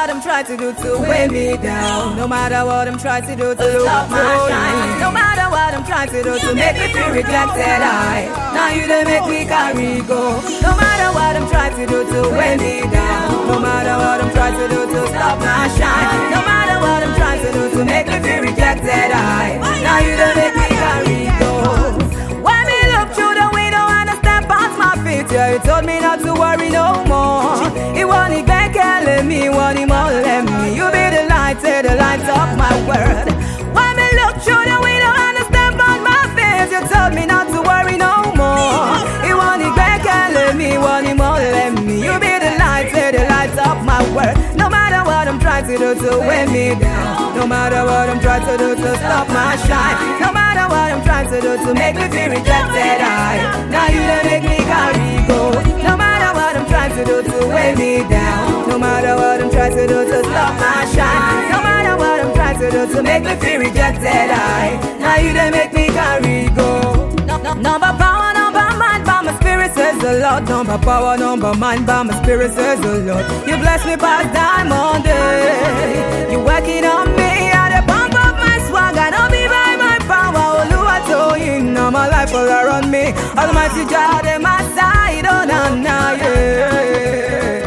what I'm trying to do to weigh me down. No matter what I'm trying to do to stop my shine. No matter what I'm trying to do to make me feel rejected, now you done make me carry go. No matter what I'm trying to do to weigh me down. No matter what I'm trying to do to stop my shine. No matter what I'm trying to do to make me feel rejected, now you done make me carry go. When me look through the window and I step past my feet, yeah, he told me not to worry no more. He wanted back and me, want him all let me. You be the light, say the light of my world. When me look through the window and I step on my face, you told me not to worry no more. He wanted back and let me, want him all let me. You be the light, say the light of my world. No matter what I'm trying to do to weigh me down. No matter what I'm trying to do to stop my shine. No matter what I'm trying to do to make me feel rejected, now you done make me carry go. No matter what I'm trying to do to weigh me down. No matter what I'm trying to do to stop my shine. No matter what I'm trying to do to make me feel rejected, now you done make me carry go. Number power, number mind, but my spirit says the Lord. Number power, number mind, but my spirit says the Lord. You bless me past Diamond Day. You working on me at the pump of my swag. I don't be by my power. Oluwa toyin, now my life all around me. Almighty God in my side, oh na na yeah.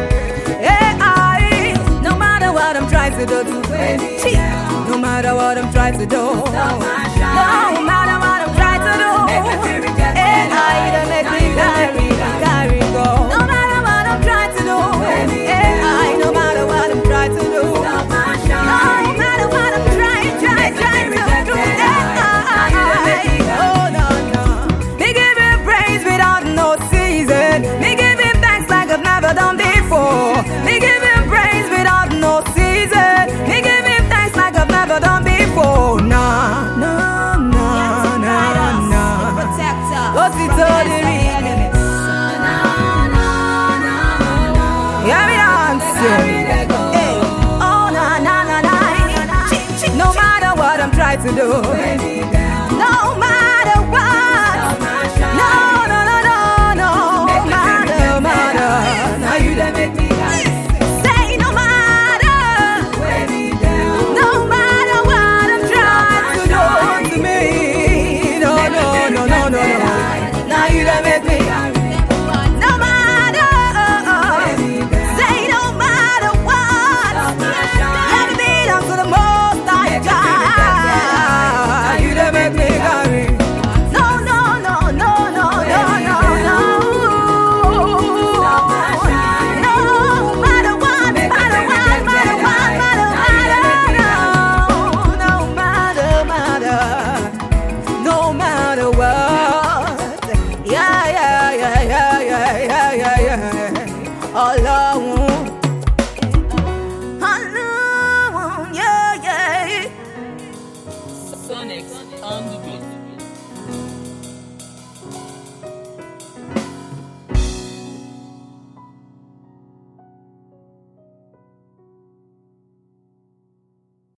No matter what I'm trying to do to weigh me down. No matter what I'm trying to do. No matter what I'm trying to do. I don't make me carry go. No matter what I'm trying to do. No matter what I'm trying to do. No matter what I'm trying to do. Oh no no. Me give him praise without no season. Me give him thanks like I've never done before. Me give him praise without no season. Me give him thanks like I've never done before. Nah, nah, nah, nah, nah. What's it all the reason? Yeah, me dancing. Oh, na na na na. No matter what I'm trying to do.